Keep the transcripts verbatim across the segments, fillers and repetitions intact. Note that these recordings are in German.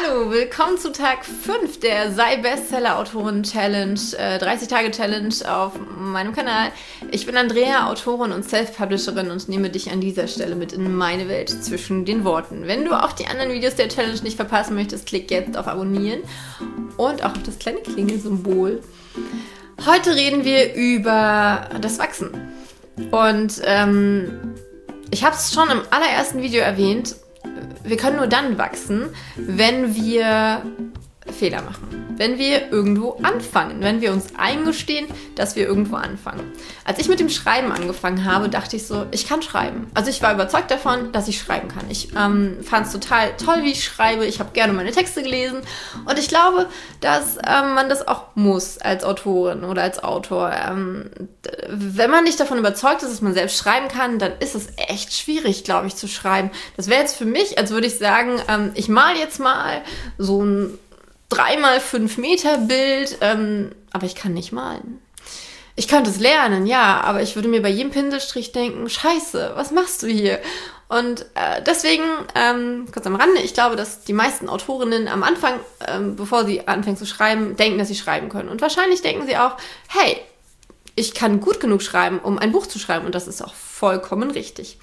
Hallo, willkommen zu Tag fünf der Sei Bestseller-Autoren-Challenge, äh, dreißig-Tage-Challenge auf meinem Kanal. Ich bin Andrea, Autorin und Self-Publisherin und nehme dich an dieser Stelle mit in meine Welt zwischen den Worten. Wenn du auch die anderen Videos der Challenge nicht verpassen möchtest, klick jetzt auf Abonnieren und auch auf das kleine Klingelsymbol. Heute reden wir über das Wachsen. Und ähm, ich habe es schon im allerersten Video erwähnt, wir können nur dann wachsen, wenn wir Fehler machen, wenn wir irgendwo anfangen, wenn wir uns eingestehen, dass wir irgendwo anfangen. Als ich mit dem Schreiben angefangen habe, dachte ich so, ich kann schreiben. Also ich war überzeugt davon, dass ich schreiben kann. Ich ähm, fand es total toll, wie ich schreibe. Ich habe gerne meine Texte gelesen und ich glaube, dass ähm, man das auch muss als Autorin oder als Autor. Ähm, wenn man nicht davon überzeugt ist, dass man selbst schreiben kann, dann ist es echt schwierig, glaube ich, zu schreiben. Das wäre jetzt für mich, als würde ich sagen, ähm, ich mal jetzt mal so ein drei mal fünf Meter Bild, ähm, aber ich kann nicht malen. Ich könnte es lernen, ja, aber ich würde mir bei jedem Pinselstrich denken, scheiße, was machst du hier? Und äh, deswegen, ähm, kurz am Rande, ich glaube, dass die meisten Autorinnen am Anfang, ähm, bevor sie anfangen zu schreiben, denken, dass sie schreiben können. Und wahrscheinlich denken sie auch, hey, ich kann gut genug schreiben, um ein Buch zu schreiben. Und das ist auch vollkommen richtig.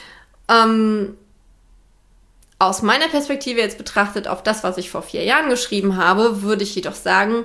Ähm, Aus meiner Perspektive jetzt betrachtet auf das, was ich vor vier Jahren geschrieben habe, würde ich jedoch sagen,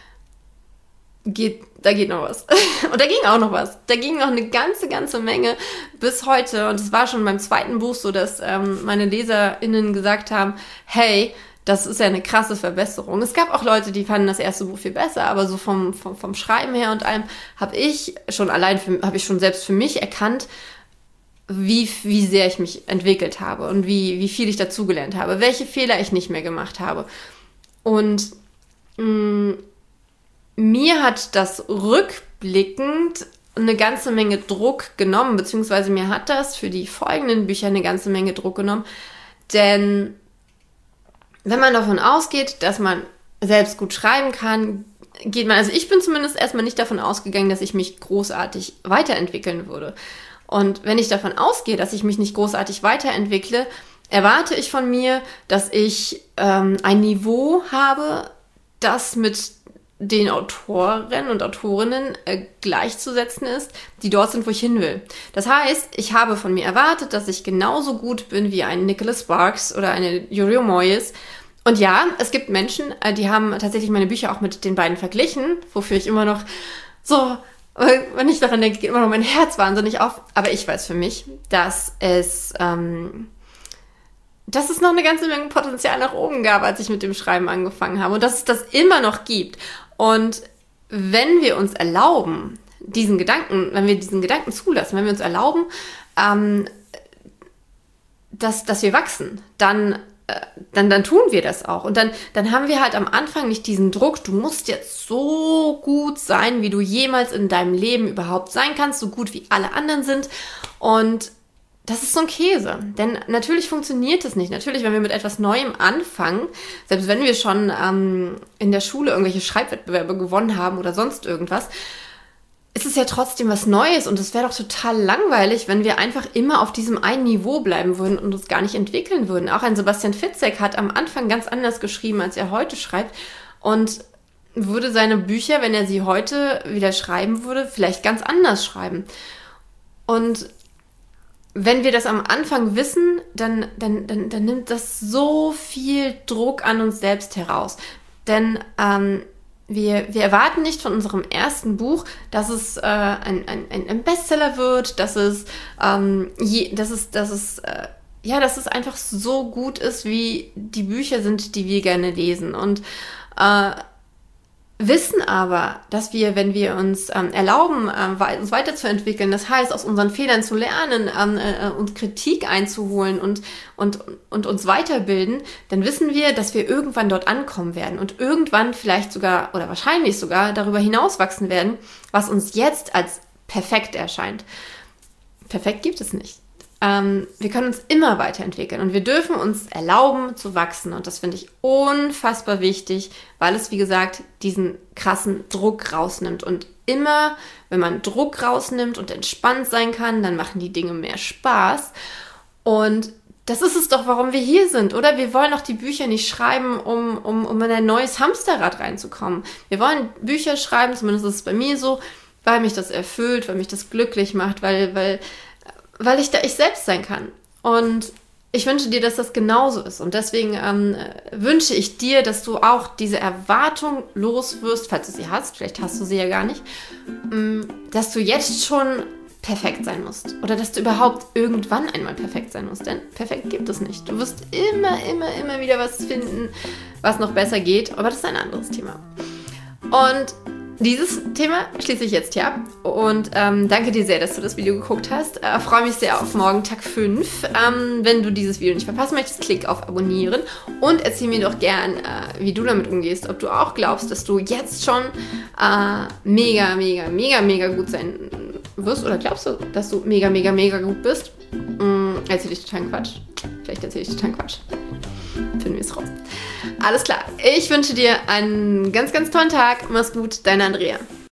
geht, da geht noch was. Und da ging auch noch was. Da ging noch eine ganze, ganze Menge bis heute. Und es war schon beim zweiten Buch so, dass ähm, meine LeserInnen gesagt haben, hey, das ist ja eine krasse Verbesserung. Es gab auch Leute, die fanden das erste Buch viel besser, aber so vom, vom, vom Schreiben her und allem habe ich schon allein, habe ich schon selbst für mich erkannt, wie, wie sehr ich mich entwickelt habe und wie, wie viel ich dazugelernt habe, welche Fehler ich nicht mehr gemacht habe. Und mh, mir hat das rückblickend eine ganze Menge Druck genommen, beziehungsweise mir hat das für die folgenden Bücher eine ganze Menge Druck genommen, denn wenn man davon ausgeht, dass man selbst gut schreiben kann, geht man, also ich bin zumindest erstmal nicht davon ausgegangen, dass ich mich großartig weiterentwickeln würde. Und wenn ich davon ausgehe, dass ich mich nicht großartig weiterentwickle, erwarte ich von mir, dass ich ähm, ein Niveau habe, das mit den Autoren und Autorinnen äh, gleichzusetzen ist, die dort sind, wo ich hin will. Das heißt, ich habe von mir erwartet, dass ich genauso gut bin wie ein Nicholas Sparks oder eine Yuri Moyes. Und ja, es gibt Menschen, äh, die haben tatsächlich meine Bücher auch mit den beiden verglichen, wofür ich immer noch so... Wenn ich daran denke, geht immer noch mein Herz wahnsinnig auf. Aber ich weiß für mich, dass es, ähm, dass es noch eine ganze Menge Potenzial nach oben gab, als ich mit dem Schreiben angefangen habe. Und dass es das immer noch gibt. Und wenn wir uns erlauben, diesen Gedanken, wenn wir diesen Gedanken zulassen, wenn wir uns erlauben, ähm, dass, dass wir wachsen, dann Dann, dann tun wir das auch. Und dann, dann haben wir halt am Anfang nicht diesen Druck, du musst jetzt so gut sein, wie du jemals in deinem Leben überhaupt sein kannst, so gut wie alle anderen sind. Und das ist so ein Käse. Denn natürlich funktioniert es nicht. Natürlich, wenn wir mit etwas Neuem anfangen, selbst wenn wir schon ähm, in der Schule irgendwelche Schreibwettbewerbe gewonnen haben oder sonst irgendwas, es ist ja trotzdem was Neues und es wäre doch total langweilig, wenn wir einfach immer auf diesem einen Niveau bleiben würden und uns gar nicht entwickeln würden. Auch ein Sebastian Fitzek hat am Anfang ganz anders geschrieben, als er heute schreibt und würde seine Bücher, wenn er sie heute wieder schreiben würde, vielleicht ganz anders schreiben. Und wenn wir das am Anfang wissen, dann, dann, dann, dann nimmt das so viel Druck an uns selbst heraus. Denn ähm, Wir, wir erwarten nicht von unserem ersten Buch, dass es äh, ein, ein, ein Bestseller wird, dass es, ähm, je, dass es, dass es, äh, ja, dass es einfach so gut ist, wie die Bücher sind, die wir gerne lesen. Und äh, wissen aber, dass wir, wenn wir uns ähm, erlauben, äh, uns weiterzuentwickeln, das heißt, aus unseren Fehlern zu lernen, ähm, äh, uns Kritik einzuholen und, und, und uns weiterbilden, dann wissen wir, dass wir irgendwann dort ankommen werden und irgendwann vielleicht sogar oder wahrscheinlich sogar darüber hinauswachsen werden, was uns jetzt als perfekt erscheint. Perfekt gibt es nicht. Ähm, wir können uns immer weiterentwickeln und wir dürfen uns erlauben zu wachsen und das finde ich unfassbar wichtig, weil es, wie gesagt, diesen krassen Druck rausnimmt und immer, wenn man Druck rausnimmt und entspannt sein kann, dann machen die Dinge mehr Spaß und das ist es doch, warum wir hier sind, oder? Wir wollen doch die Bücher nicht schreiben, um, um, um in ein neues Hamsterrad reinzukommen. Wir wollen Bücher schreiben, zumindest ist es bei mir so, weil mich das erfüllt, weil mich das glücklich macht, weil, weil, weil ich da ich selbst sein kann. Und ich wünsche dir, dass das genauso ist. Und deswegen ähm, wünsche ich dir, dass du auch diese Erwartung los wirst, falls du sie hast, vielleicht hast du sie ja gar nicht, ähm, dass du jetzt schon perfekt sein musst. Oder dass du überhaupt irgendwann einmal perfekt sein musst. Denn perfekt gibt es nicht. Du wirst immer, immer, immer wieder was finden, was noch besser geht. Aber das ist ein anderes Thema. Und dieses Thema schließe ich jetzt hier ab und ähm, danke dir sehr, dass du das Video geguckt hast. Äh, freue mich sehr auf morgen, Tag fünf. Ähm, wenn du dieses Video nicht verpassen möchtest, klick auf Abonnieren und erzähl mir doch gern, äh, wie du damit umgehst. Ob du auch glaubst, dass du jetzt schon äh, mega, mega, mega, mega gut sein wirst oder glaubst du, dass du mega, mega, mega gut bist. Ähm, erzähl ich total Quatsch. Vielleicht erzähl ich total Quatsch. Finden wir es raus. Alles klar. Ich wünsche dir einen ganz, ganz tollen Tag. Mach's gut, deine Andrea.